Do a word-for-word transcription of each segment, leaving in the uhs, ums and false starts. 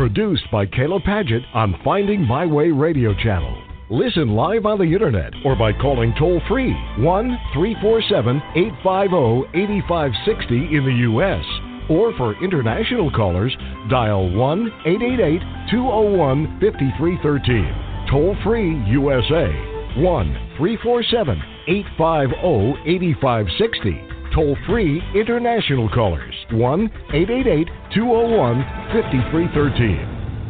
Produced by Kayla Paget on Finding My Way Radio Channel. Listen live on the internet or by calling toll-free one three four seven, eight five zero, eight five six zero in the U S Or for international callers, dial one eight eight eight, two zero one, five three one three. Toll-free U S A, one three four seven, eight five zero, eight five six zero. Toll-free international callers, one eight eight eight, two zero one, five three one three.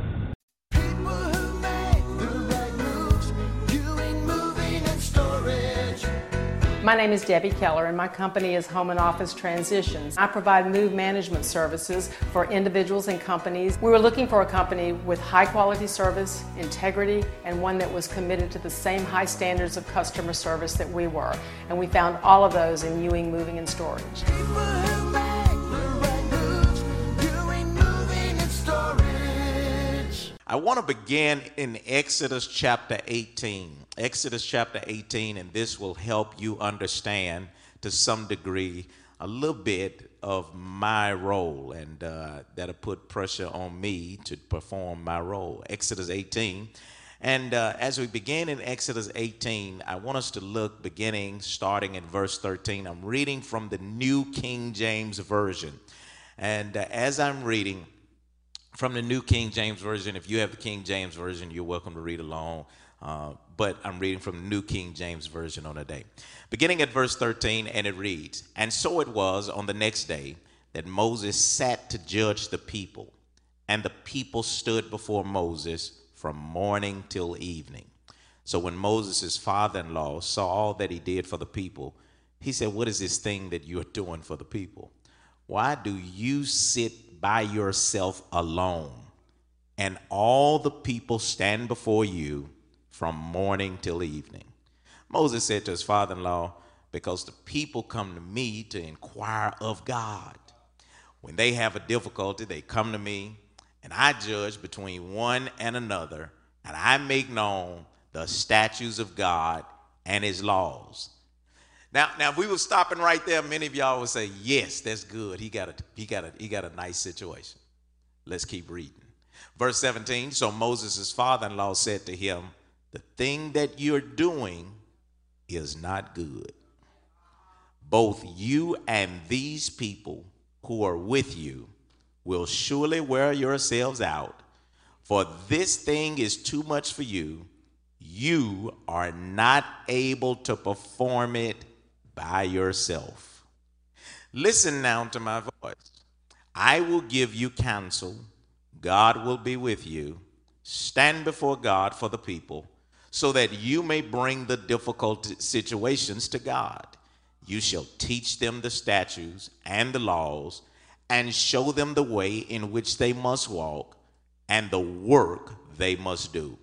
My name is Debbie Keller, and my company is Home and Office Transitions. I provide move management services for individuals and companies. We were looking for a company with high quality service, integrity, and one that was committed to the same high standards of customer service that we were. And we found all of those in Ewing Moving and Storage. I want to begin in Exodus chapter eighteen. Exodus chapter eighteen, and this will help you understand to some degree a little bit of my role, and uh, that'll put pressure on me to perform my role. Exodus eighteen. And uh, as we begin in Exodus eighteen, I want us to look beginning, starting in verse thirteen. I'm reading from the New King James Version. And uh, as I'm reading from the New King James Version, if you have the King James Version, you're welcome to read along. Uh, but I'm reading from the New King James Version on the day. Beginning at verse thirteen, and it reads, "And so it was on the next day that Moses sat to judge the people, and the people stood before Moses from morning till evening. So when Moses' father-in-law saw all that he did for the people, he said, 'What is this thing that you are doing for the people? Why do you sit by yourself alone, and all the people stand before you from morning till evening?' Moses said to his father-in-law, 'Because the people come to me to inquire of God. When they have a difficulty, they come to me, and I judge between one and another, and I make known the statutes of God and his laws.'" Now, now if we were stopping right there, many of y'all would say, "Yes, that's good. He got a, he got a, he got a nice situation." Let's keep reading. Verse seventeen, "So Moses' father-in-law said to him, 'The thing that you're doing is not good. Both you and these people who are with you will surely wear yourselves out, for this thing is too much for you. You are not able to perform it by yourself. Listen now to my voice. I will give you counsel. God will be with you. Stand before God for the people, so that you may bring the difficult situations to God. You shall teach them the statutes and the laws, and show them the way in which they must walk, and the work they must do.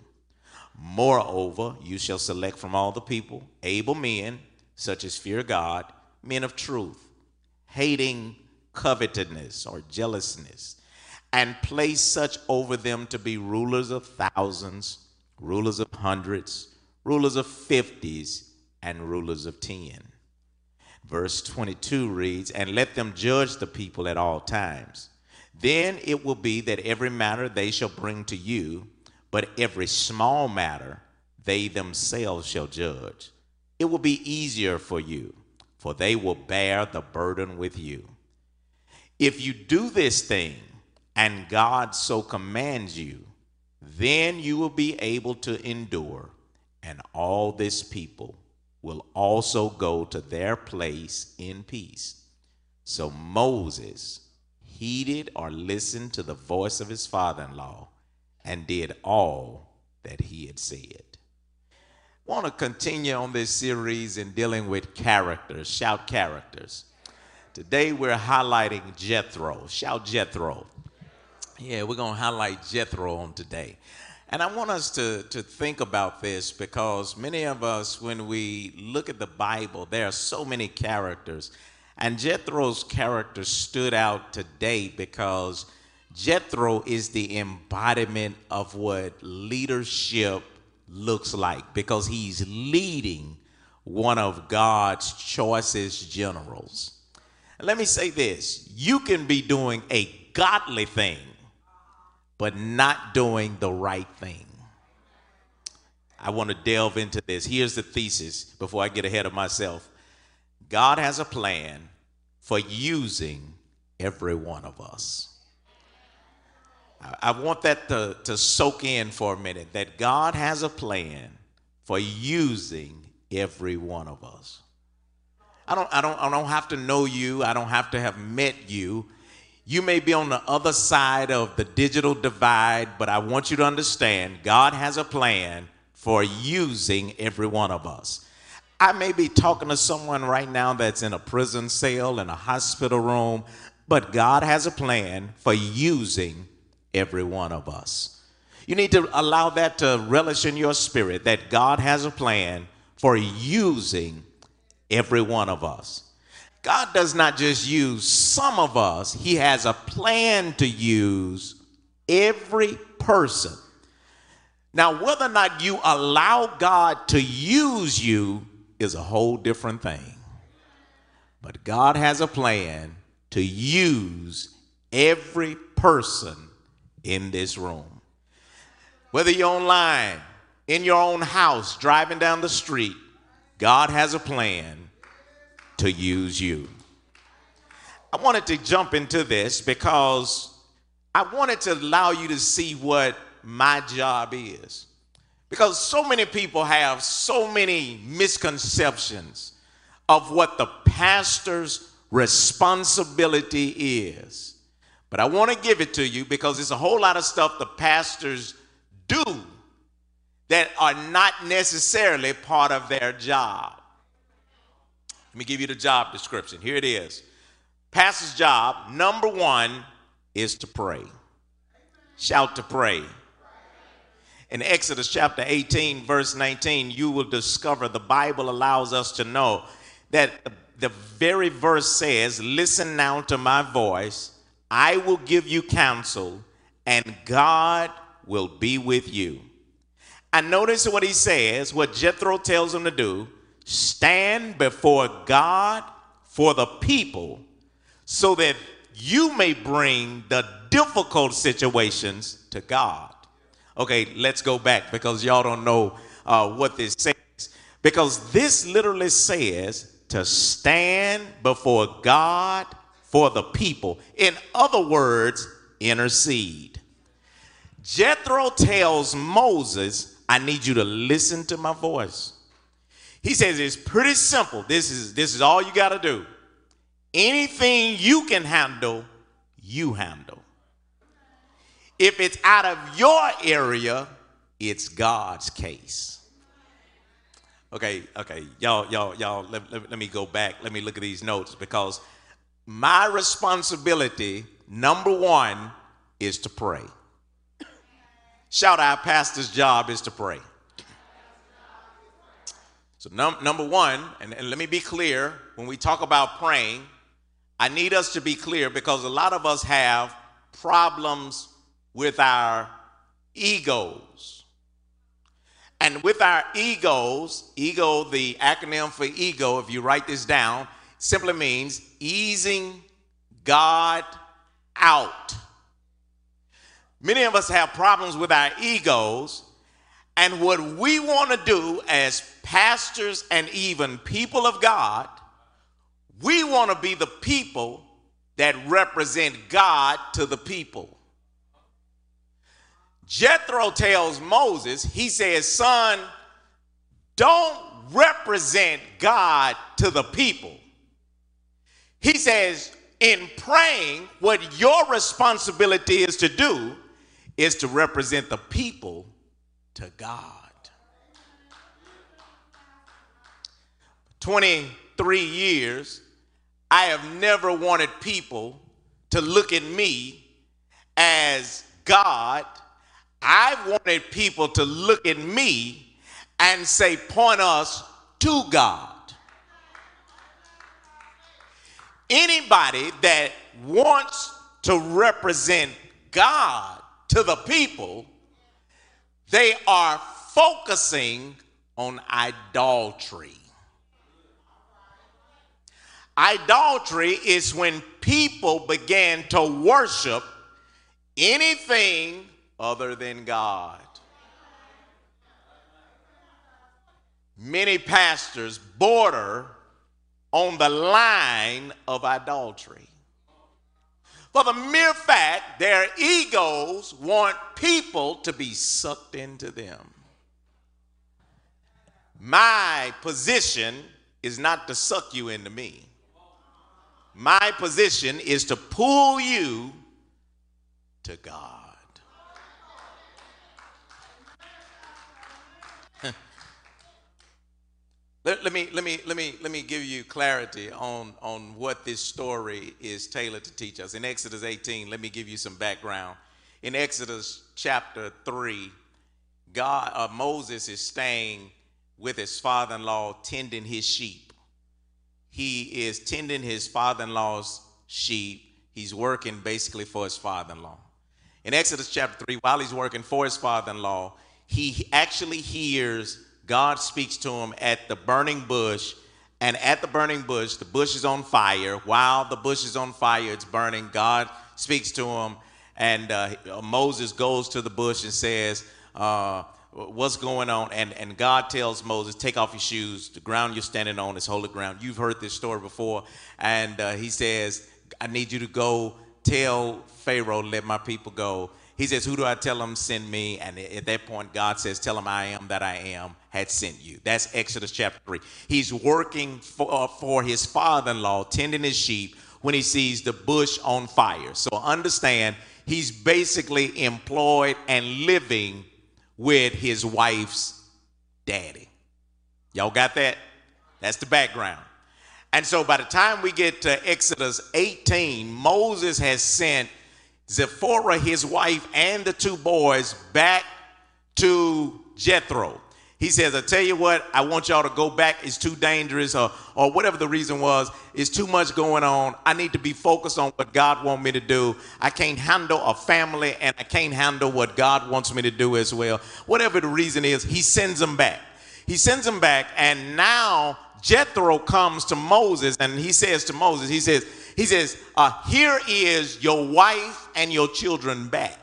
Moreover, you shall select from all the people able men, such as fear God, men of truth, hating covetousness or jealousness, and place such over them to be rulers of thousands, rulers of hundreds, rulers of fifties, and rulers of ten." Verse twenty-two reads, "And let them judge the people at all times. Then it will be that every matter they shall bring to you, but every small matter they themselves shall judge. It will be easier for you, for they will bear the burden with you. If you do this thing, and God so commands you, then you will be able to endure, and all this people will also go to their place in peace." So Moses heeded or listened to the voice of his father-in-law and did all that he had said. I want to continue on this series in dealing with characters. Shout characters. Today we're highlighting Jethro. Shout Jethro. Yeah, we're going to highlight Jethro on today. And I want us to, to think about this, because many of us, when we look at the Bible, there are so many characters. And Jethro's character stood out today because Jethro is the embodiment of what leadership looks like, because he's leading one of God's choicest generals. And let me say this, you can be doing a godly thing, but not doing the right thing. I want to delve into this. Here's the thesis before I get ahead of myself. God has a plan for using every one of us. I want that to, to soak in for a minute, that God has a plan for using every one of us. I don't, I don't, I don't have to know you. I don't have to have met you. You may be on the other side of the digital divide, but I want you to understand God has a plan for using every one of us. I may be talking to someone right now that's in a prison cell, in a hospital room, but God has a plan for using every one of us. You need to allow that to relish in your spirit, that God has a plan for using every one of us. God does not just use some of us. He has a plan to use every person. Now, whether or not you allow God to use you is a whole different thing. But God has a plan to use every person in this room. Whether you're online, in your own house, driving down the street, God has a plan to use you. I wanted to jump into this because I wanted to allow you to see what my job is. Because so many people have so many misconceptions of what the pastor's responsibility is. But I want to give it to you because there's a whole lot of stuff the pastors do that are not necessarily part of their job. Let me give you the job description. Here it is. Pastor's job, number one, is to pray. Shout to pray. In Exodus chapter eighteen, verse nineteen, you will discover the Bible allows us to know that the very verse says, listen now to my voice. I will give you counsel, and God will be with you. And notice what he says, what Jethro tells him to do. Stand before God for the people so that you may bring the difficult situations to God. Okay, let's go back because y'all don't know uh, what this says. Because this literally says to stand before God for the people. In other words, intercede. Jethro tells Moses, I need you to listen to my voice. He says it's pretty simple. This is, this is all you got to do. Anything you can handle, you handle. If it's out of your area, it's God's case. Okay, okay, y'all, y'all, y'all, let, let, let me go back. Let me look at these notes because my responsibility, number one, is to pray. Shout out, pastor's job is to pray. So num- number one, and, and let me be clear, when we talk about praying, I need us to be clear because a lot of us have problems with our egos. And with our egos, ego, the acronym for ego, if you write this down, simply means easing God out. Many of us have problems with our egos, and what we want to do as pastors and even people of God, we want to be the people that represent God to the people. Jethro tells Moses, he says, son, don't represent God to the people. He says, in praying, what your responsibility is to do is to represent the people to God. twenty-three years, I have never wanted people to look at me as God. I wanted people to look at me and say, point us to God. Anybody that wants to represent God to the people, they are focusing on idolatry. Idolatry is when people began to worship anything other than God. Many pastors border on the line of idolatry. For the mere fact their egos want people to be sucked into them. My position is not to suck you into me. My position is to pull you to God. Let, let me let me let me let me give you clarity on, on what this story is tailored to teach us. In Exodus eighteen, let me give you some background. In Exodus chapter three, God uh, Moses is staying with his father-in-law, tending his sheep. He is tending his father-in-law's sheep. He's working basically for his father-in-law. In Exodus chapter three, while he's working for his father-in-law, he actually hears God speaks to him at the burning bush, and at the burning bush, the bush is on fire. While the bush is on fire, it's burning. God speaks to him, and uh, Moses goes to the bush and says, uh, what's going on? And, and God tells Moses, take off your shoes. The ground you're standing on is holy ground. You've heard this story before. And uh, he says, I need you to go tell Pharaoh, let my people go. He says, who do I tell him send me? And at that point, God says, tell him I am that I am had sent you. That's Exodus chapter three. He's working for, uh, for his father-in-law, tending his sheep, when he sees the bush on fire. So understand, he's basically employed and living with his wife's daddy. Y'all got that? That's the background. And so by the time we get to Exodus eighteen, Moses has sent Zipporah, his wife, and the two boys back to Jethro. He says, I tell you what, I want y'all to go back. It's too dangerous, or, or whatever the reason was. It's too much going on. I need to be focused on what God wants me to do. I can't handle a family, and I can't handle what God wants me to do as well. Whatever the reason is, he sends them back. He sends them back, and now Jethro comes to Moses, and he says to Moses, he says, he says, uh, here is your wife and your children back.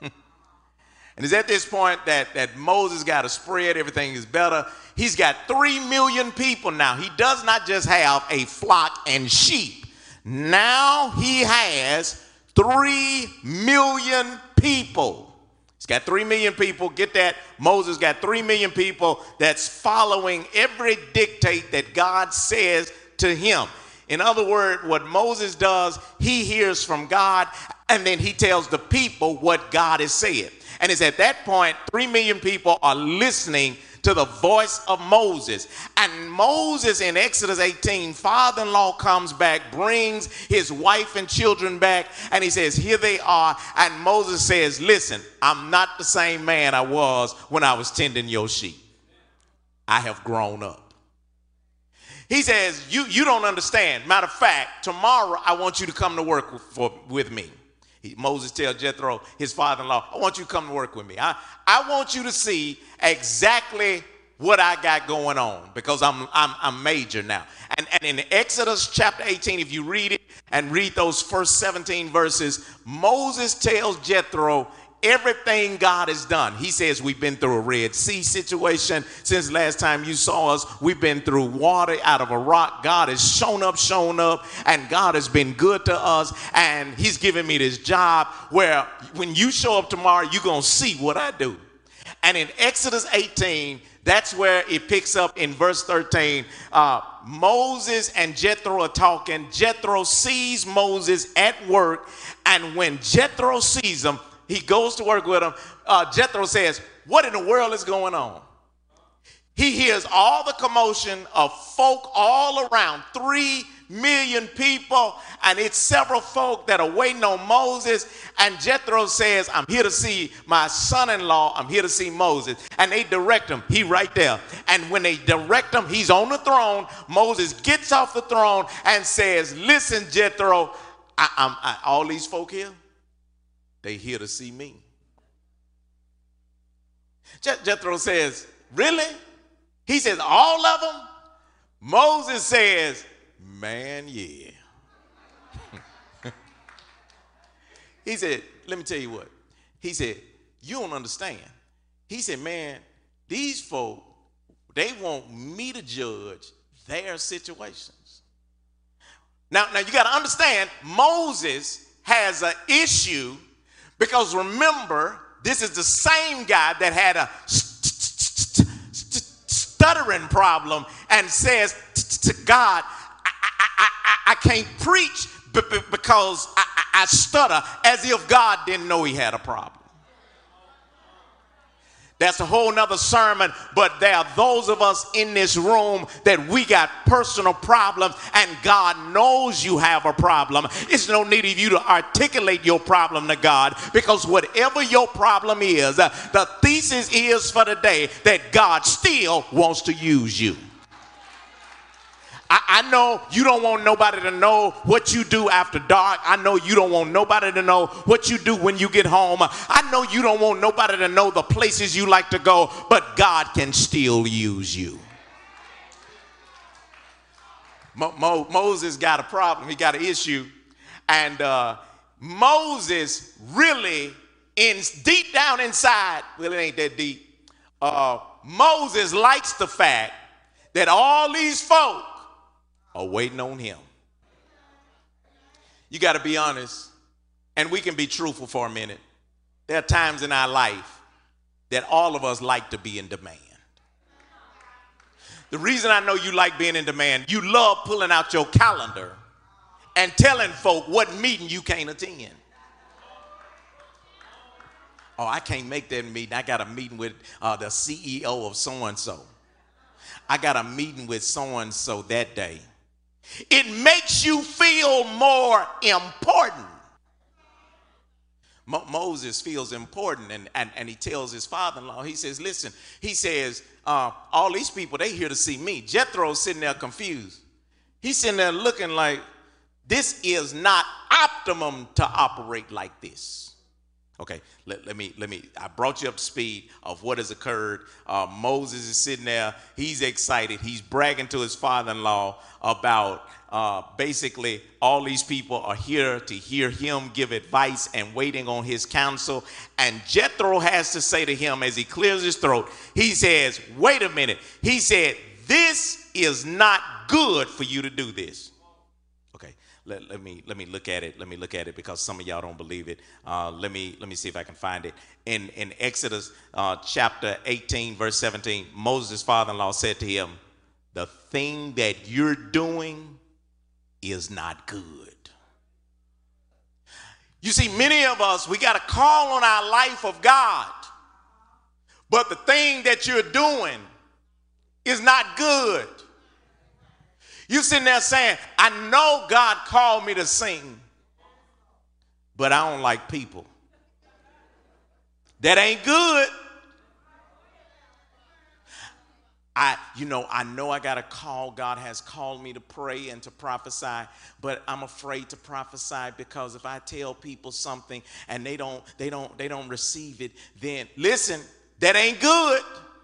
And it's at this point that, that Moses got a spread. Everything is better. He's got three million people now. He does not just have a flock and sheep. Now he has three million people. He's got three million people. Get that? Moses got three million people that's following every dictate that God says to him. In other words, what Moses does, he hears from God, and then he tells the people what God has said. And it's at that point, three million people are listening to the voice of Moses. And Moses in Exodus eighteen, father-in-law comes back, brings his wife and children back, and he says, here they are. And Moses says, listen, I'm not the same man I was when I was tending your sheep. I have grown up. He says, you, you don't understand. Matter of fact, tomorrow I want you to come to work with, for, with me. He, Moses tells Jethro, his father-in-law, I want you to come to work with me. I, I want you to see exactly what I got going on, because I'm I'm, I'm major now. And, and in Exodus chapter eighteen, if you read it and read those first seventeen verses, Moses tells Jethro everything God has done. He says, we've been through a Red Sea situation since last time you saw us. We've been through water out of a rock. God has shown up, shown up, and God has been good to us. And he's given me this job where when you show up tomorrow, you're going to see what I do. And in Exodus eighteen, that's where it picks up in verse thirteen. Uh, Moses and Jethro are talking. Jethro sees Moses at work. And when Jethro sees him, he goes to work with him. Uh, Jethro says, what in the world is going on? He hears all the commotion of folk all around, three million people, and it's several folk that are waiting on Moses. And Jethro says, I'm here to see my son-in-law. I'm here to see Moses. And they direct him. He right there. And when they direct him, he's on the throne. Moses gets off the throne and says, listen, Jethro, I, I'm, I, all these folk here, they here to see me. Je- Jethro says, really? He says, all of them? Moses says, man, yeah. He said, let me tell you what. He said, you don't understand. He said, man, these folk, they want me to judge their situations. Now, now you got to understand, Moses has an issue because remember, this is the same guy that had a stuttering problem and says to God, I, I, I, I can't preach because I, I stutter, as if God didn't know he had a problem. That's a whole nother sermon, but there are those of us in this room that we got personal problems, and God knows you have a problem. It's no need of you to articulate your problem to God, because whatever your problem is, uh, the thesis is for today that God still wants to use you. I, I know you don't want nobody to know what you do after dark. I know you don't want nobody to know what you do when you get home. I know you don't want nobody to know the places you like to go, but God can still use you. Mo- Mo- Moses got a problem. He got an issue. And uh, Moses really, in deep down inside, well, it ain't that deep. Uh, Moses likes the fact that all these folk are waiting on him. You got to be honest, and we can be truthful for a minute. There are times in our life that all of us like to be in demand. The reason I know you like being in demand, you love pulling out your calendar and telling folk what meeting you can't attend. Oh, I can't make that meeting. I got a meeting with uh, the C E O of so-and-so. I got a meeting with so-and-so that day. It makes you feel more important. Mo- Moses feels important, and, and, and he tells his father-in-law, he says, listen, he says, uh, all these people, they here to see me. Jethro's sitting there confused. He's sitting there looking like, this is not optimum to operate like this. Okay, let, let me, let me, I brought you up to speed of what has occurred. Uh, Moses is sitting there. He's excited. He's bragging to his father-in-law about uh, basically all these people are here to hear him give advice and waiting on his counsel. And Jethro has to say to him as he clears his throat, he says, wait a minute. He said, this is not good for you to do this. Okay. Let, let me let me look at it. Let me look at it because some of y'all don't believe it. Uh, let me let me see if I can find it. In in Exodus uh, chapter eighteen, verse seventeen, Moses' father-in-law said to him, "The thing that you're doing is not good." You see, many of us, we got to call on our life of God, but the thing that you're doing is not good. You sitting there saying, I know God called me to sing, but I don't like people. That ain't good. I, you know, I know I got a call. God has called me to pray and to prophesy, but I'm afraid to prophesy because if I tell people something and they don't, they don't, they don't receive it, then listen, that ain't good.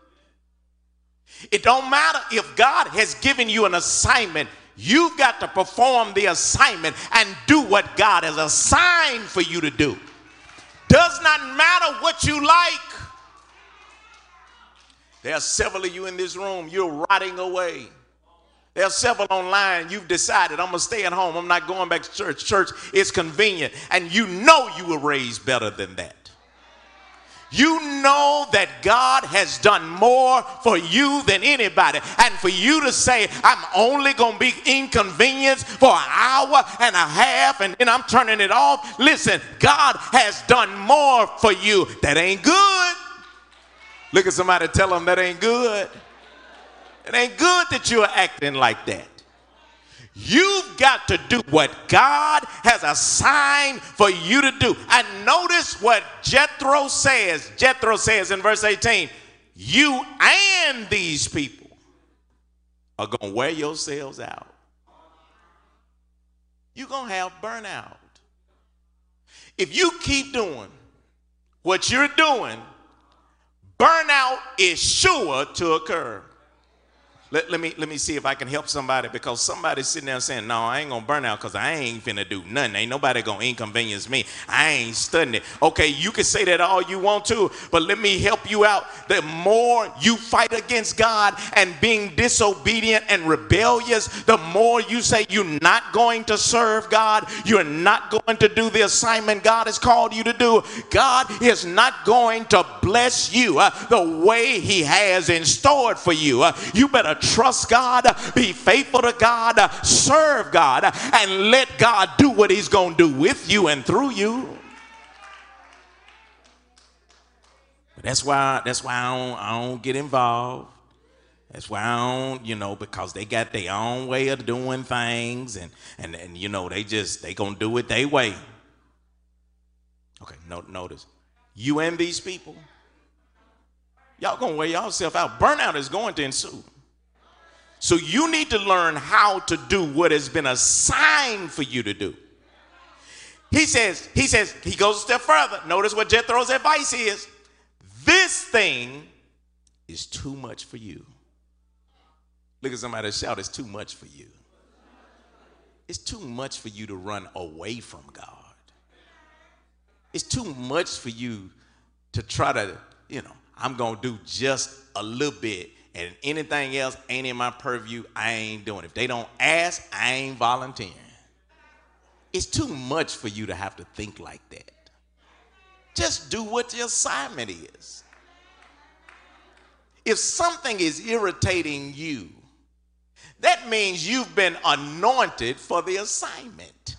It don't matter if God has given you an assignment. You've got to perform the assignment and do what God has assigned for you to do. Does not matter what you like. There are several of you in this room, you're rotting away. There are several online, you've decided, I'm going to stay at home. I'm not going back to church. Church is convenient. And you know you were raised better than that. You know that God has done more for you than anybody. And for you to say, I'm only going to be inconvenienced for an hour and a half and then I'm turning it off. Listen, God has done more for you. That ain't good. Look at somebody, tell them that ain't good. It ain't good that you're acting like that. You've got to do what God has assigned for you to do. And notice what Jethro says. Jethro says in verse eighteen, you and these people are going to wear yourselves out. You're going to have burnout. If you keep doing what you're doing, burnout is sure to occur. Let, let me let me see if I can help somebody, because somebody's sitting there saying, no, I ain't gonna burn out because I ain't finna do nothing. Ain't nobody gonna inconvenience me. I ain't studying it. Okay, you can say that all you want to, but let me help you out. The more you fight against God and being disobedient and rebellious, the more you say you're not going to serve God, you're not going to do the assignment God has called you to do, God is not going to bless you uh, the way he has in store for you. Uh, you better trust God, be faithful to God, serve God, and let God do what he's going to do with you and through you. But that's why that's why I don't, I don't get involved. That's why I don't, you know, because they got their own way of doing things, and and, and you know, they just they gonna do it their way. Okay, no, notice, you and these people, y'all gonna wear yourself out. Burnout is going to ensue. So you need to learn how to do what has been assigned for you to do. He says, he says, he goes a step further. Notice what Jethro's advice is. This thing is too much for you. Look at somebody shout, it's too much for you. It's too much for you to run away from God. It's too much for you to try to, you know, I'm going to do just a little bit, and anything else ain't in my purview, I ain't doing it. If they don't ask, I ain't volunteering. It's too much for you to have to think like that. Just do what the assignment is. If something is irritating you, that means you've been anointed for the assignment.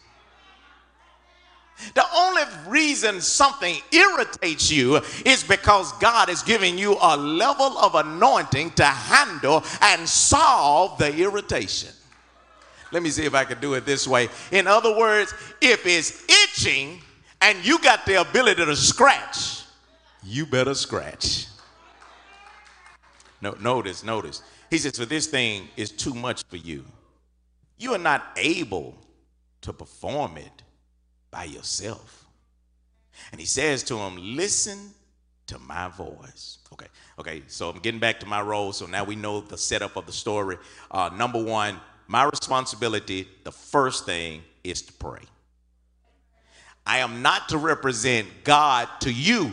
The only reason something irritates you is because God is giving you a level of anointing to handle and solve the irritation. Let me see if I can do it this way. In other words, if it's itching and you got the ability to scratch, you better scratch. No, notice, notice. He says, for this thing is too much for you. You are not able to perform it by yourself. And he says to him, listen to my voice. Okay, okay, so I'm getting back to my role. So now we know the setup of the story. Uh, number one, my responsibility, the first thing is to pray. I am not to represent God to you.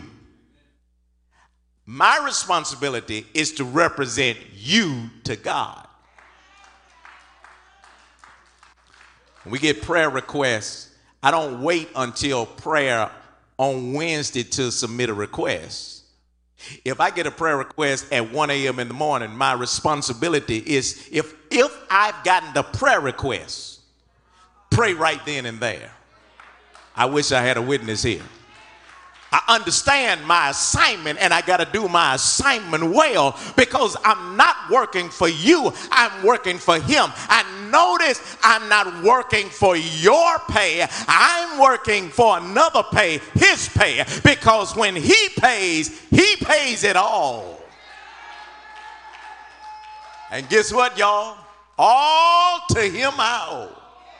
My responsibility is to represent you to God. When we get prayer requests, I don't wait until prayer on Wednesday to submit a request. If I get a prayer request at one a.m. in the morning, my responsibility is, if, if I've gotten the prayer request, pray right then and there. I wish I had a witness here. I understand my assignment, and I got to do my assignment well, because I'm not working for you. I'm working for him. And notice, I'm not working for your pay. I'm working for another pay, his pay, because when he pays, he pays it all. And guess what, y'all? All to him I owe.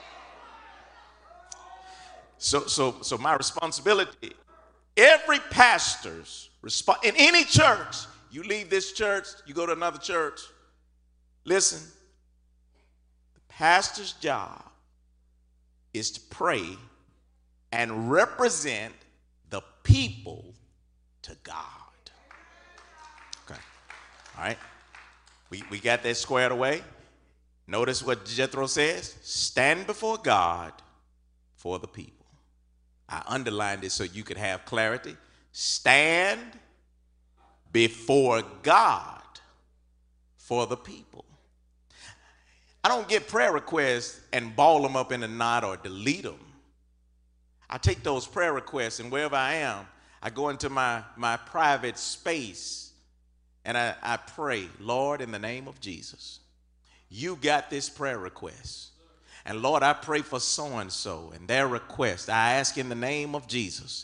So, so, so my responsibility, every pastor's response in any church, you leave this church, you go to another church, listen, the pastor's job is to pray and represent the people to God. Okay, all right, we, we got that squared away. Notice what Jethro says, stand before God for the people. I underlined it so you could have clarity. Stand before God for the people. I don't get prayer requests and ball them up in a knot or delete them. I take those prayer requests, and wherever I am, I go into my, my private space and I, I pray, Lord, in the name of Jesus, you got this prayer request. And Lord, I pray for so-and-so and their request. I ask in the name of Jesus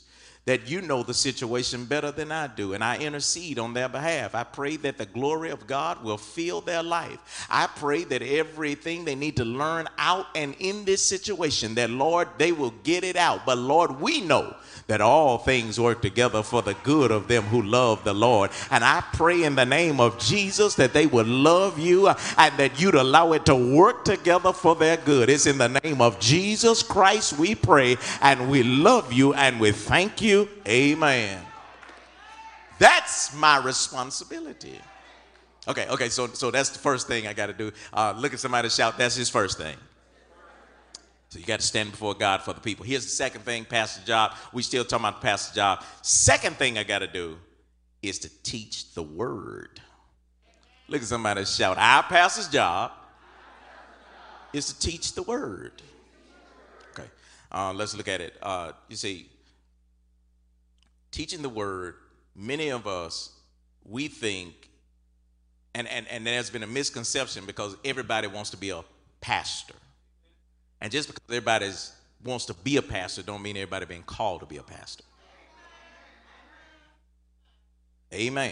that you know the situation better than I do, and I intercede on their behalf. I pray that the glory of God will fill their life. I pray that everything they need to learn out and in this situation, that, Lord, they will get it out. But, Lord, we know that all things work together for the good of them who love the Lord. And I pray in the name of Jesus that they would love you and that you'd allow it to work together for their good. It's in the name of Jesus Christ we pray, and we love you and we thank you. Amen. That's my responsibility. Okay, okay, so so that's the first thing I got to do. Uh, look at somebody, shout, that's his first thing. So you got to stand before God for the people. Here's the second thing, pastor job. We still talking about the pastor job. Second thing I got to do is to teach the word. Look at somebody, shout, our pastor's job is to teach the word. Okay, uh, let's look at it. Uh, you see, teaching the word, many of us, we think, and, and, and there's been a misconception because everybody wants to be a pastor. And just because everybody wants to be a pastor don't mean everybody being called to be a pastor. Amen.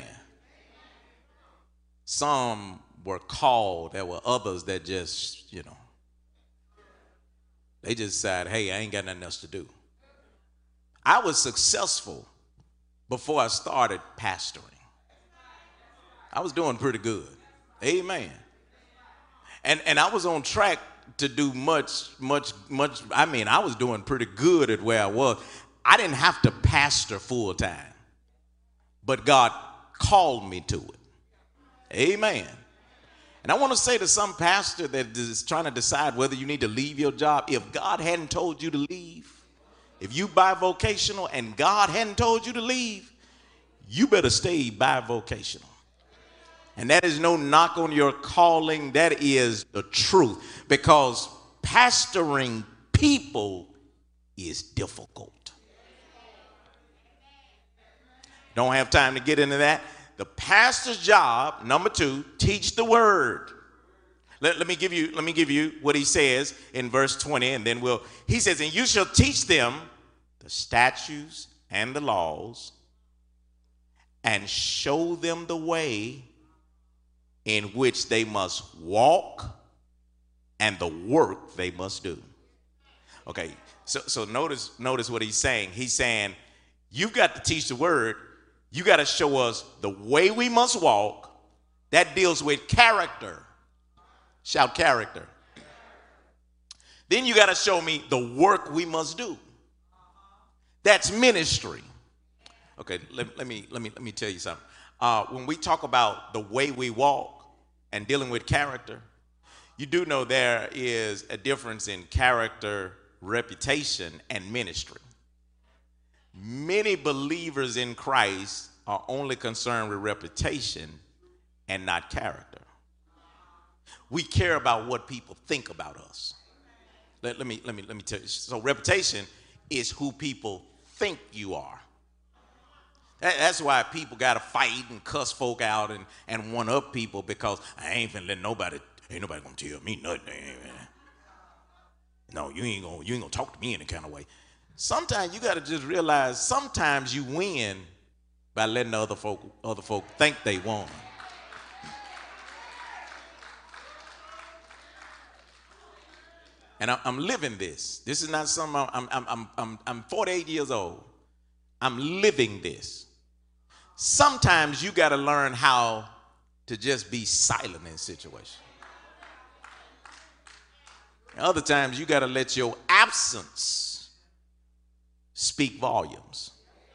Some were called. There were others that just, you know, they just said, hey, I ain't got nothing else to do. I was successful before I started pastoring. I was doing pretty good. Amen. And and I was on track to do much, much, much. I mean, I was doing pretty good at where I was. I didn't have to pastor full time, but God called me to it. Amen. And I want to say to some pastor that is trying to decide whether you need to leave your job, if God hadn't told you to leave, if you bivocational and God hadn't told you to leave, you better stay bivocational. And that is no knock on your calling. That is the truth. Because pastoring people is difficult. Don't have time to get into that. The pastor's job, number two, teach the word. Let, let me give you, let me give you what he says in verse twenty, and then we'll, he says, and you shall teach them the statutes and the laws, and show them the way in which they must walk and the work they must do. Okay, so so notice notice what he's saying. He's saying, you've got to teach the word. You got to show us the way we must walk. That deals with character. Shout character. Then you got to show me the work we must do. That's ministry. Okay, let, let me let me let me tell you something. Uh, when we talk about the way we walk and dealing with character, you do know there is a difference in character, reputation, and ministry. Many believers in Christ are only concerned with reputation and not character. We care about what people think about us. Let, let me let me let me tell you. So reputation is who people think you are. That, that's why people got to fight and cuss folk out and, and one up people, because I ain't finna let nobody, ain't nobody gonna tell me nothing. No, you ain't gonna you ain't gonna talk to me any kind of way. Sometimes you got to just realize sometimes you win by letting other folk other folk think they won. And I, I'm living this. This is not something I'm I'm I'm I'm I'm forty-eight years old. I'm living this. Sometimes you got to learn how to just be silent in situations. Other times you got to let your absence speak volumes.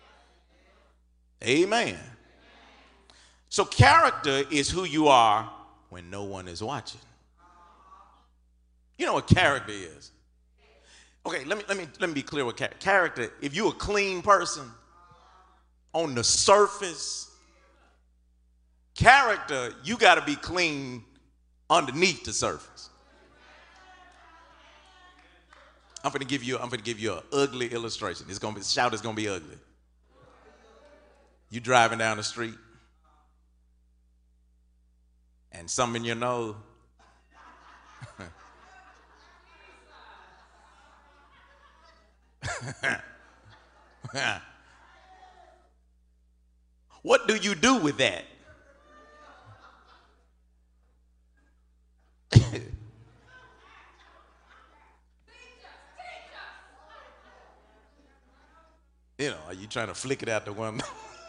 Amen. So character is who you are when no one is watching. You know what character is? Okay, let me let me let me be clear with character. Character, if you're a clean person on the surface, character, you got to be clean underneath the surface. I'm going to give you I'm going to give you an ugly illustration. It's going to be shout is going to be ugly. You driving down the street and something in your nose. What do you do with that? You know, are you trying to flick it out the window?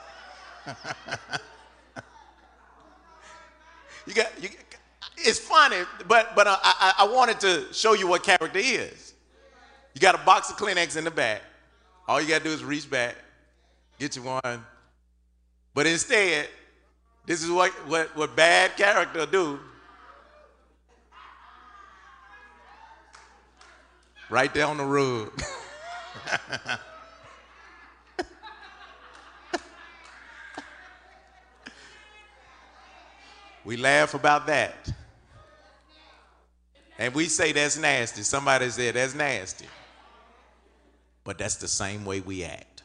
you got, you, it's funny, but but I, I, I wanted to show you what character is. You got a box of Kleenex in the back. All you got to do is reach back, get you one. But instead, this is what, what, what bad character do. Right there on the rug. We laugh about that. And we say that's nasty. Somebody said that's nasty. But that's the same way we act.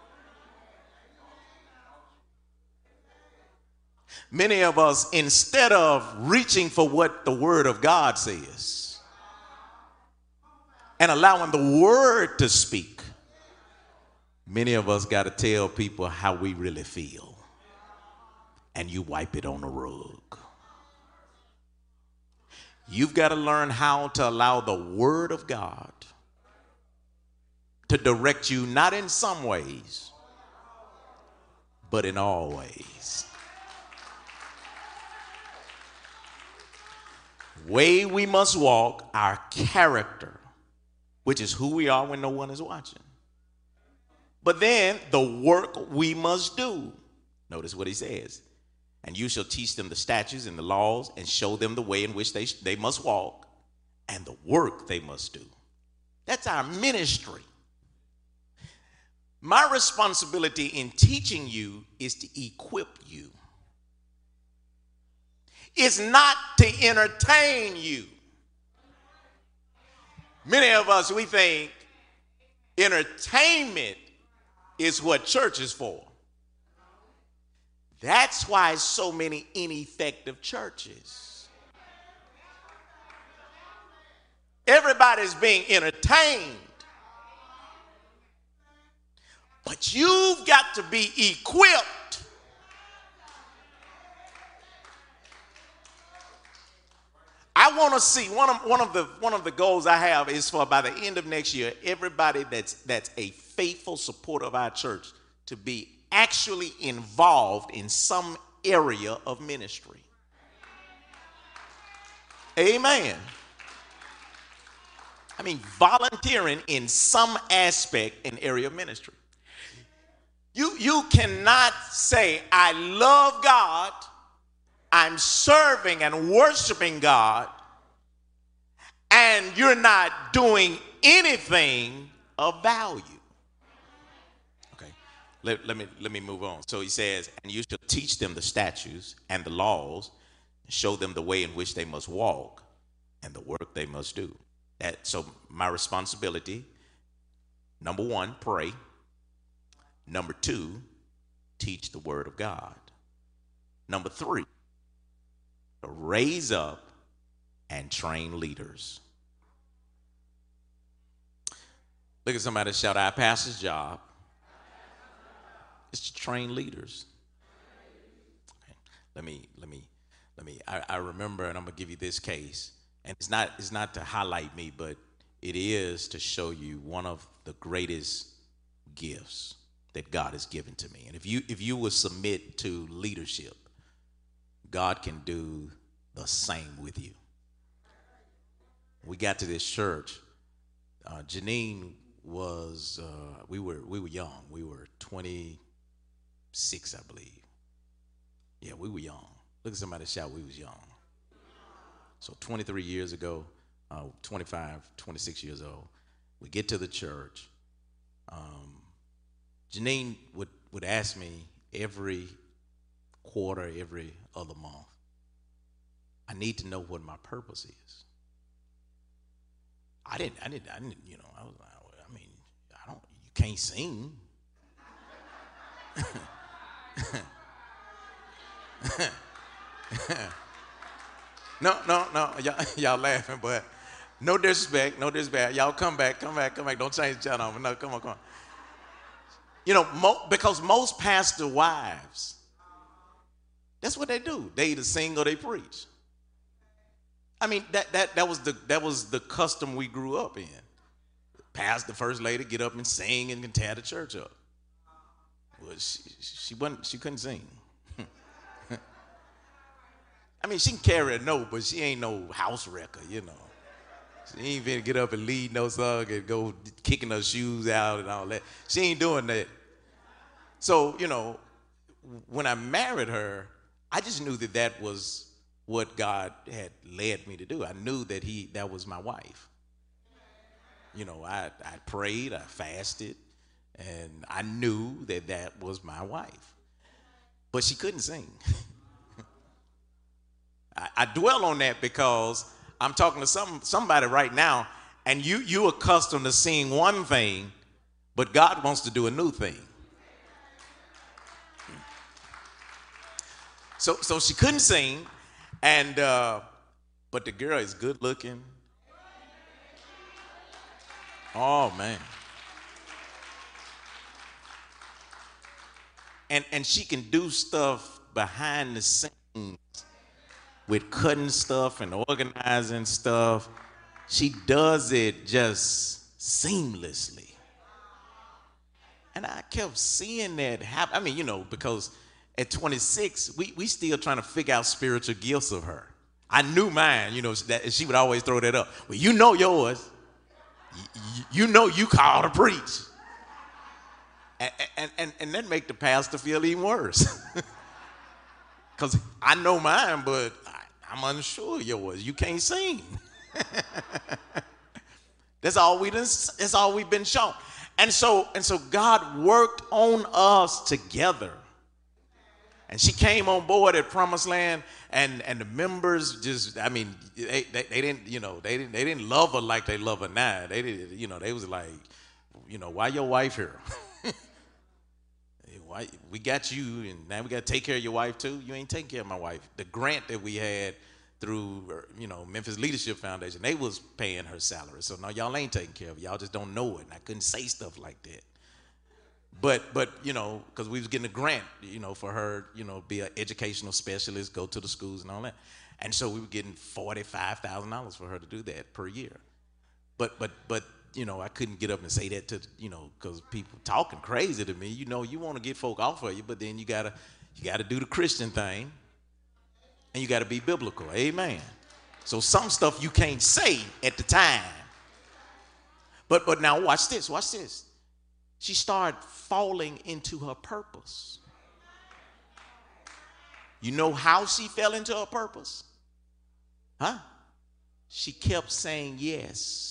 Many of us, instead of reaching for what the Word of God says and allowing the Word to speak, many of us got to tell people how we really feel. And you wipe it on the rug. You've got to learn how to allow the Word of God to direct you, not in some ways, but in all ways. Way we must walk, our character, which is who we are when no one is watching. But then the work we must do. Notice what he says. And you shall teach them the statutes and the laws and show them the way in which they, they must walk and the work they must do. That's our ministry. My responsibility in teaching you is to equip you. It's not to entertain you. Many of us, we think entertainment is what church is for. That's why so many ineffective churches. Everybody's being entertained. But you've got to be equipped. I want to see one of one of the one of the goals I have is for by the end of next year, everybody that's that's a faithful supporter of our church to be actually involved in some area of ministry. Amen. I mean, volunteering in some aspect and area of ministry. You, you cannot say, I love God, I'm serving and worshiping God, and you're not doing anything of value. Let, let me let me move on. So he says, and you shall teach them the statutes and the laws, and show them the way in which they must walk and the work they must do. That so my responsibility, number one, pray. Number two, teach the word of God. Number three, raise up and train leaders. Look at somebody shout, our pastor's job is to train leaders. Okay. Let me, let me, let me, I, I remember, and I'm gonna give you this case, and it's not, it's not to highlight me, but it is to show you one of the greatest gifts that God has given to me. And if you, if you will submit to leadership, God can do the same with you. We got to this church. Uh, Janine was, uh, we were, we were young. We were twenty-six, I believe. Yeah, we were young. Look at somebody shout, we was young. So twenty-three years ago, uh, twenty-five, twenty-six years old, we get to the church. Um, Janine would, would ask me every quarter, every other month, I need to know what my purpose is. I didn't, I didn't, I didn't, you know, I was, I mean, I don't, you can't sing. no, no, no, y'all, y'all laughing, but no disrespect, no disrespect. Y'all come back, come back, come back. Don't change the channel. No, come on, come on. You know, mo- because most pastor wives That's what they do. They either sing or they preach. I mean, that that that was the that was the custom we grew up in. Pastor, the first lady, get up and sing and tear the church up. Well, she she wasn't she couldn't sing. I mean, she can carry a note, but she ain't no house wrecker, you know. She ain't finna get up and lead no song and go kicking her shoes out and all that. She ain't doing that. So, you know, when I married her, I just knew that that was what God had led me to do. I knew that he that was my wife. You know, I, I prayed, I fasted, and I knew that that was my wife. But she couldn't sing. I, I dwell on that because I'm talking to some somebody right now, and you you accustomed to seeing one thing, but God wants to do a new thing. So so she couldn't sing, and uh, but the girl is good looking. Oh man. And and she can do stuff behind the scenes with cutting stuff and organizing stuff. She does it just seamlessly. And I kept seeing that happen. I mean, you know, because at twenty-six, we, we still trying to figure out spiritual gifts of her. I knew mine, you know, that she would always throw that up. Well, you know yours. You, you know you called to preach. And, and, and, and that make the pastor feel even worse. Because I know mine, but I, I'm unsure yours. You can't sing. That's all we done, that's all we've been shown. And so and so God worked on us together. And she came on board at Promised Land, and, and the members just, I mean, they, they, they didn't, you know, they didn't they didn't love her like they love her now. They did, you know, they was like, you know, why your wife here? Why, we got you, and now we got to take care of your wife too. You ain't taking care of my wife. The grant that we had through, you know, Memphis Leadership Foundation, they was paying her salary. So no, y'all ain't taking care of it. Y'all just don't know it. And I couldn't say stuff like that. But, but you know, because we was getting a grant, you know, for her, you know, be an educational specialist, go to the schools and all that. And so we were getting forty-five thousand dollars for her to do that per year. But, but, but, you know, I couldn't get up and say that to, you know, because people talking crazy to me. You know, you want to get folk off of you, but then you gotta, you gotta do the Christian thing, and you gotta be biblical. Amen. So some stuff you can't say at the time. But, but now watch this. Watch this. She started falling into her purpose. You know how she fell into her purpose? Huh? She kept saying yes.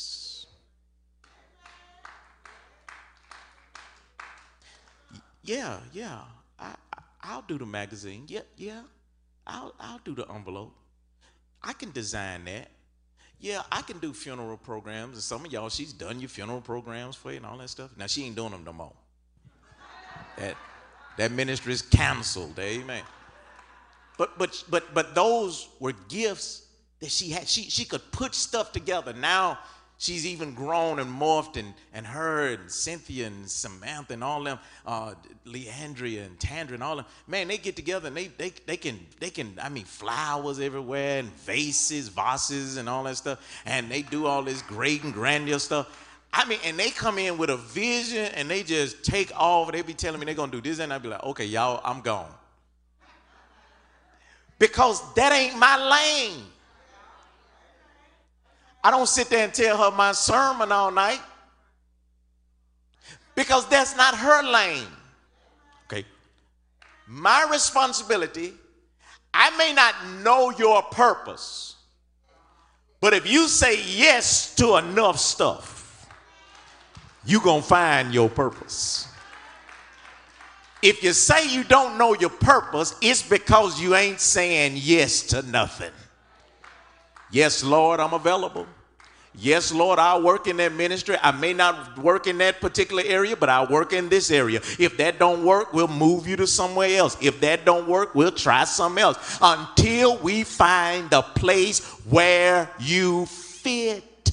Yeah, yeah, I, I, I'll do the magazine. Yeah, yeah, I'll, I'll do the envelope. I can design that. Yeah, I can do funeral programs. And some of y'all, she's done your funeral programs for you and all that stuff. Now, she ain't doing them no more. That, that ministry is canceled. Amen. But, but, but, but those were gifts that she had. She, she could put stuff together. Now, she's even grown and morphed, and, and her and Cynthia and Samantha and all them, uh, Leandria and Tandra and all them, man, they get together and they, they, they can, they can, I mean, flowers everywhere and vases, vases and all that stuff. And they do all this great and grandiose stuff. I mean, and they come in with a vision and they just take off. They be telling me they're going to do this, and I'd be like, okay, y'all, I'm gone. Because that ain't my lane. I don't sit there and tell her my sermon all night, because that's not her lane. Okay. My responsibility, I may not know your purpose, but if you say yes to enough stuff, you're going to find your purpose. If you say you don't know your purpose, it's because you ain't saying yes to nothing. Yes, Lord, I'm available. Yes, Lord, I'll work in that ministry. I may not work in that particular area, but I'll work in this area. If that don't work, we'll move you to somewhere else. If that don't work, we'll try something else until we find the place where you fit.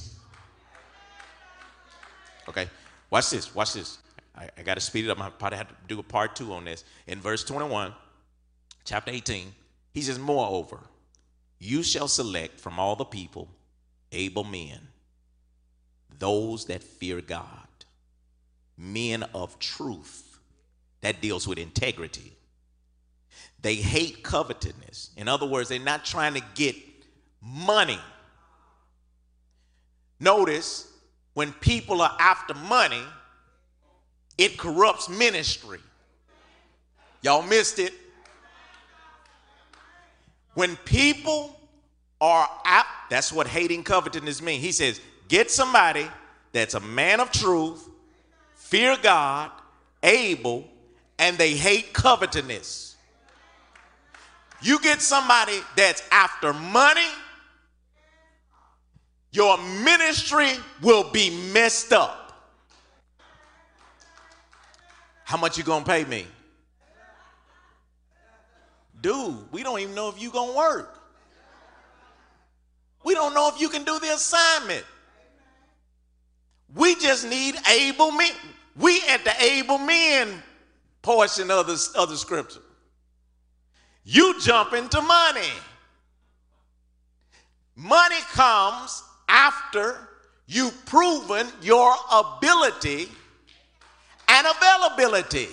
Okay, watch this, watch this. I, I got to speed it up. I probably have to do a part two on this. In verse twenty-one, chapter eighteen, He says, moreover, you shall select from all the people able men, those that fear God, men of truth. That deals with integrity. They hate covetousness. In other words, they're not trying to get money. Notice, when people are after money, it corrupts ministry. Y'all missed it. When people are out, that's what hating covetousness means. He says, get somebody that's a man of truth, fear God, able, and they hate covetousness. You get somebody that's after money, your ministry will be messed up. How much you gonna pay me? Dude, we don't even know if you gonna work. We don't know if you can do the assignment. We just need able men. We at the able men portion of the, of the scripture. You jump into money. Money comes after you've proven your ability and availability.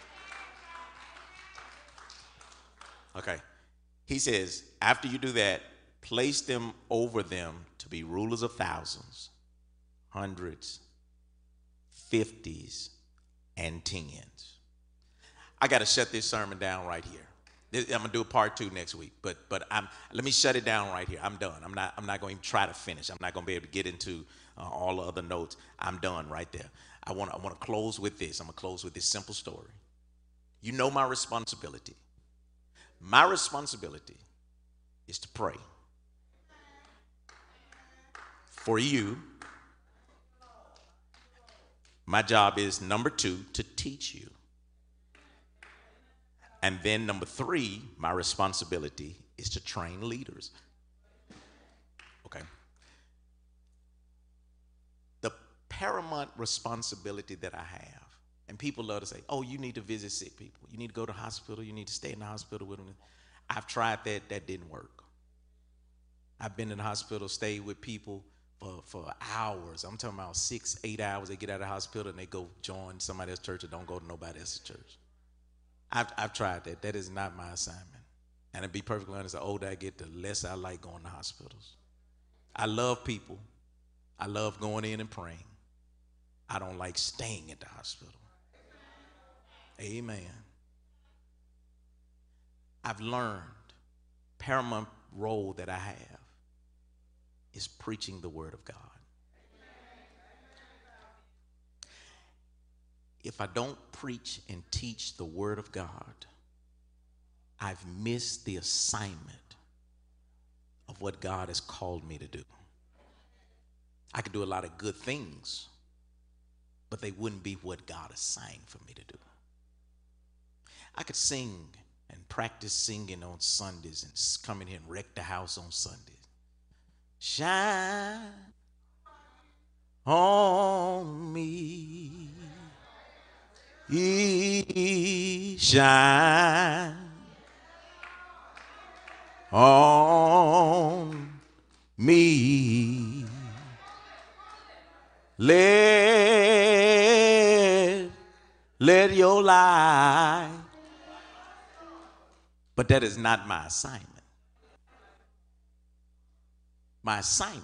Okay. He says, after you do that, place them over them to be rulers of thousands, hundreds, fifties, and tens. I got to shut this sermon down right here. I'm gonna do a part two next week, but but I'm let me shut it down right here. I'm done. I'm not I'm not going to try to finish. I'm not going to be able to get into uh, all the other notes. I'm done right there. I want I want to close with this. I'm gonna close with this simple story. You know my responsibility. My responsibility is to pray for you. My job is, number two, to teach you. And then number three, my responsibility is to train leaders. Okay. The paramount responsibility that I have, and people love to say, oh, you need to visit sick people. You need to go to the hospital. You need to stay in the hospital with them. I've tried that. That didn't work. I've been in the hospital, stayed with people for, for hours. I'm talking about six, eight hours. They get out of the hospital and they go join somebody else's church or don't go to nobody else's church. I've, I've tried that. That is not my assignment. And to be perfectly honest, the older I get, the less I like going to hospitals. I love people. I love going in and praying. I don't like staying at the hospital. Amen. I've learned paramount role that I have is preaching the word of God. If I don't preach and teach the word of God, I've missed the assignment of what God has called me to do. I could do a lot of good things, but they wouldn't be what God assigned for me to do. I could sing and practice singing on Sundays and come in here and wreck the house on Sundays. Shine on me. He shine on me. Let, let your light. But that is not my assignment. My assignment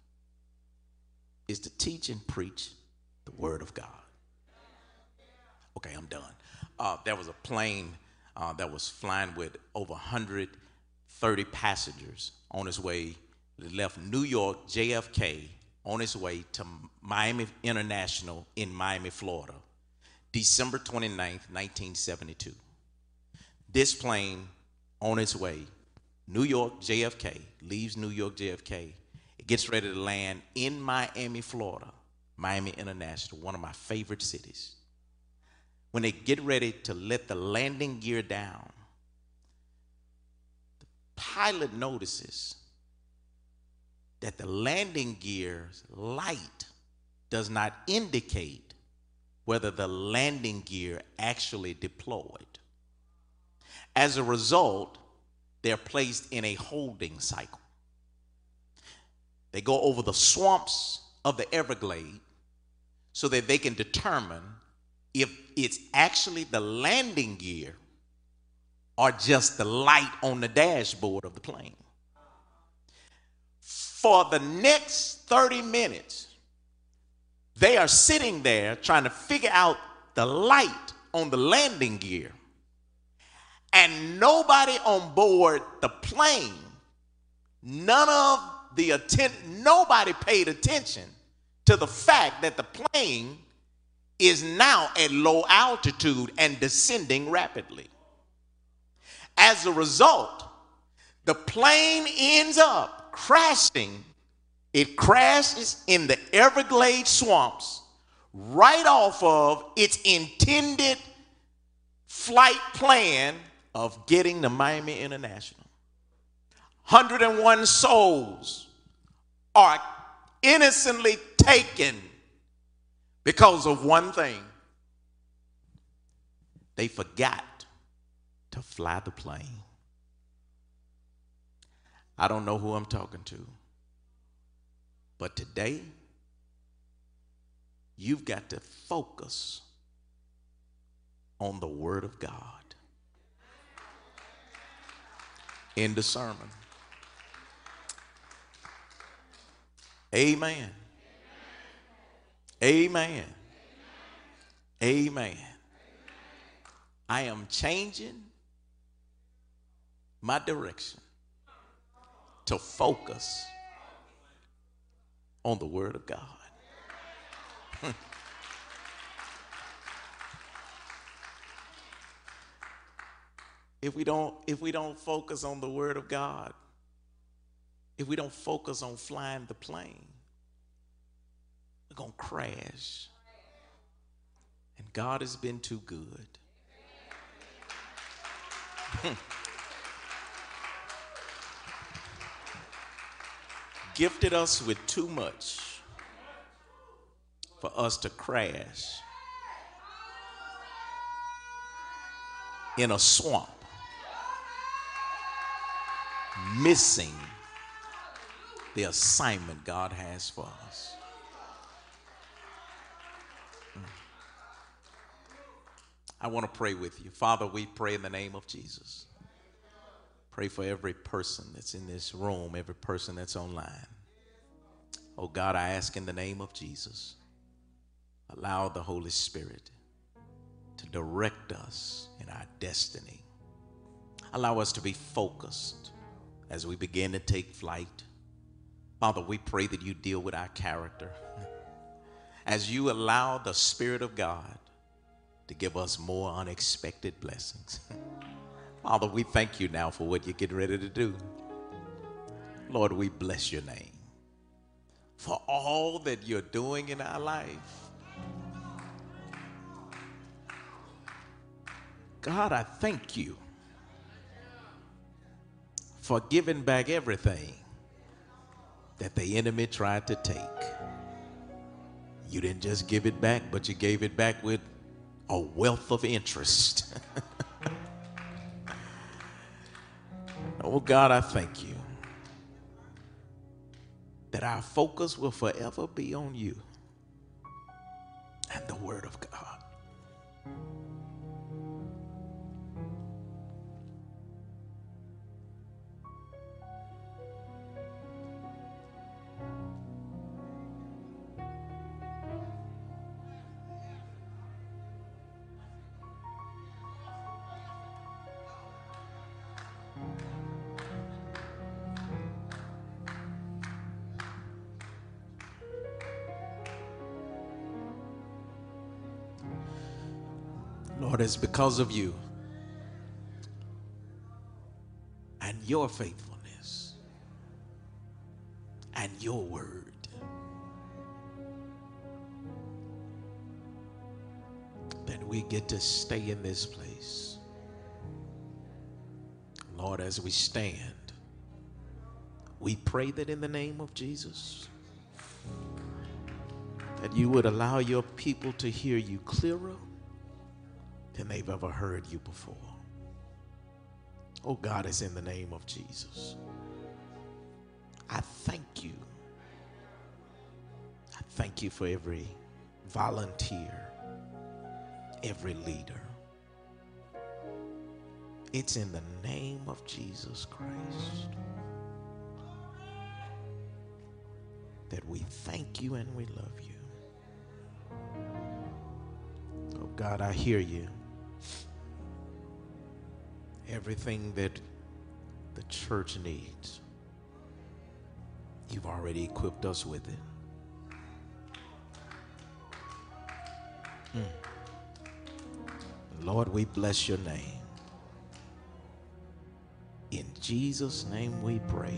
is to teach and preach the word of God. Okay, I'm done. Uh, there was a plane uh, that was flying with over one hundred thirty passengers on its way. It left New York, J F K, on its way to Miami International in Miami, Florida, December twenty-ninth, nineteen seventy-two. This plane on its way, New York, J F K, leaves New York, J F K. It gets ready to land in Miami, Florida, Miami International, one of my favorite cities. When they get ready to let the landing gear down, the pilot notices that the landing gear's light does not indicate whether the landing gear actually deployed. As a result, they're placed in a holding cycle. They go over the swamps of the Everglades so that they can determine if it's actually the landing gear or just the light on the dashboard of the plane. For the next thirty minutes, they are sitting there trying to figure out the light on the landing gear. And nobody on board the plane, none of the atten- nobody paid attention to the fact that the plane is now at low altitude and descending rapidly. As a result, the plane ends up crashing. It crashes in the Everglades swamps right off of its intended flight plan of getting to Miami International. one hundred one souls are innocently taken because of one thing. They forgot to fly the plane. I don't know who I'm talking to, but today you've got to focus on the Word of God. In the sermon. Amen. Amen. Amen. I am changing my direction to focus on the Word of God. If we don't, if we don't focus on the Word of God, if we don't focus on flying the plane, we're going to crash. And God has been too good. Gifted us with too much for us to crash in a swamp, missing the assignment God has for us. I want to pray with you. Father, we pray in the name of Jesus. Pray for every person that's in this room, every person that's online. Oh God, I ask in the name of Jesus, allow the Holy Spirit to direct us in our destiny. Allow us to be focused as we begin to take flight. Father, we pray that you deal with our character as you allow the Spirit of God to give us more unexpected blessings. Father, we thank you now for what you're getting ready to do. Lord, we bless your name for all that you're doing in our life. God, I thank you for giving back everything that the enemy tried to take. You didn't just give it back, but you gave it back with a wealth of interest. Oh God, I thank you that our focus will forever be on you and the Word of God. Lord, it's because of you and your faithfulness and your word that we get to stay in this place. Lord, as we stand, we pray that in the name of Jesus, that you would allow your people to hear you clearer than they've ever heard you before. Oh God, it's in the name of Jesus. I thank you. I thank you for every volunteer, every leader. It's in the name of Jesus Christ that we thank you and we love you. Oh God, I hear you. Everything that the church needs, you've already equipped us with it. Mm. Lord, we bless your name. In Jesus' name we pray.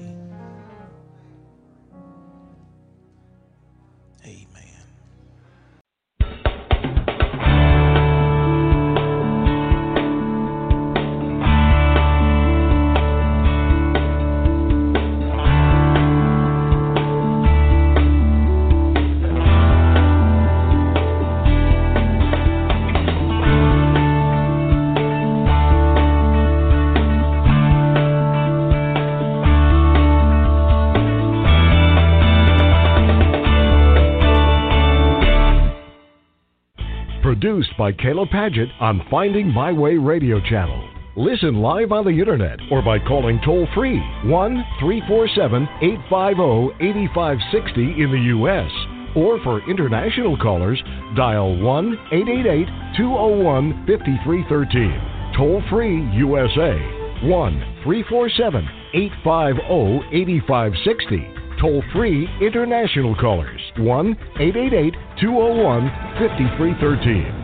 Amen. Produced by Caleb Paget on Finding My Way Radio Channel. Listen live on the internet or by calling toll-free one three four seven, eight five zero, eight five six zero in the U S Or for international callers, dial one eight eight eight, two zero one, five three one three. Toll-free U S A, one three four seven, eight five zero, eight five six zero. Toll-free international callers, one eight eight eight, two zero one, five three one three.